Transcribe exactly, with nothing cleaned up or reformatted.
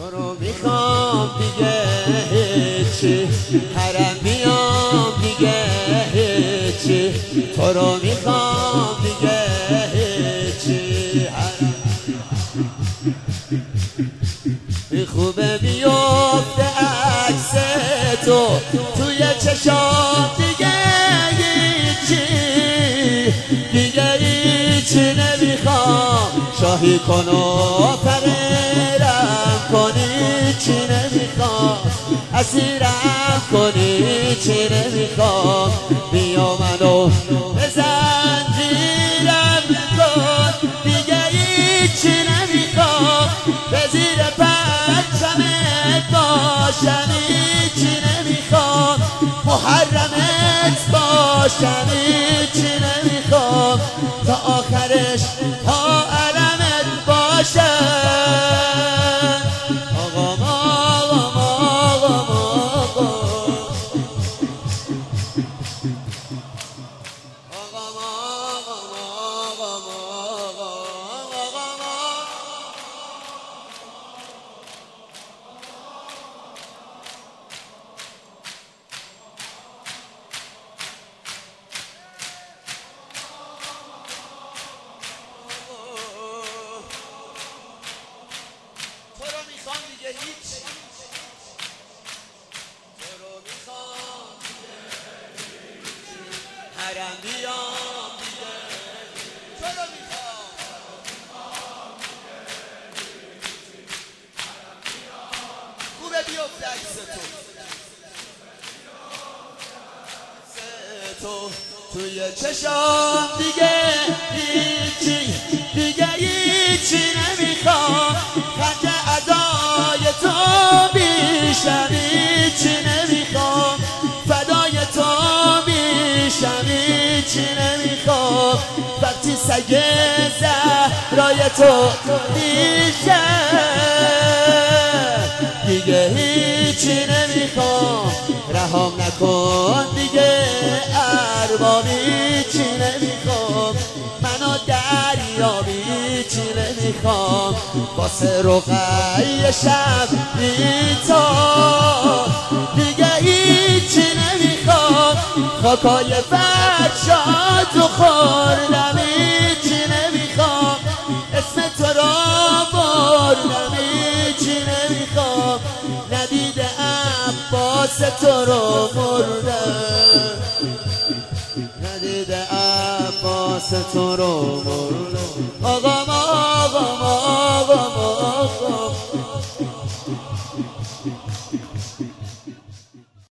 تو رو میخوام دیگه هیچی، حرم بیام دیگه هیچی، تو رو میخوام دیگه هیچی، حرم خوبه بیفته عکس تو توی چشام دیگه هیچی، دیگه هیچی نمیخوام، شاهی کن و فررم کنی چی نمیخوام، اسیرم کنی چی نمیخوام، بیا منو به زنجیرم کن دیگه هیچی نمیخوام، به زیر پرچمت باشم هیچی نمیخوام، محرمت باشم هیچی نمیخوام، تا آخرش تا علمت باشم. آقام آقام آقام آقام آقام آقام تو رو میخوام دیگه هیچ، تو رو میخوام دیگه حرم بیام دیگه، تو رو میخوام خوبه بیفته عکس تو، تو توی چشام دیگه هیچی، دیگه هیچی نمیخوام، خنج ادای تو بیشم هیچی نمیخوام، فدای تو بیشم هیچی نمیخوام، وقتی سگ زهرای تو میشم دیگه هیچی نمیخوام، رهام نکن دیگه اربابی چی نمیخوام، منو دریابی چی نمیخوام، واسه رقیه شب بیتا دیگه هیچی نمیخوام، خاکای فرشاتو خوردم هیچی نمیخوام، اسم تو را بردم هیچی نمیخوام، ندیده عباس تو رو مردم، ندیده عباس تو رو مردم. آقام آقام آقام آقام